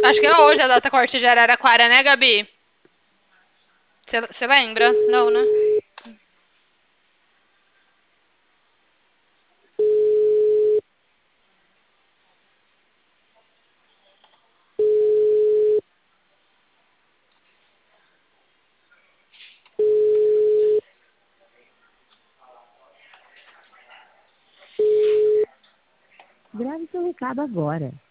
Acho que é hoje a data corte de Araraquara, né, Gabi? Você lembra? Não, né? Grave seu recado agora.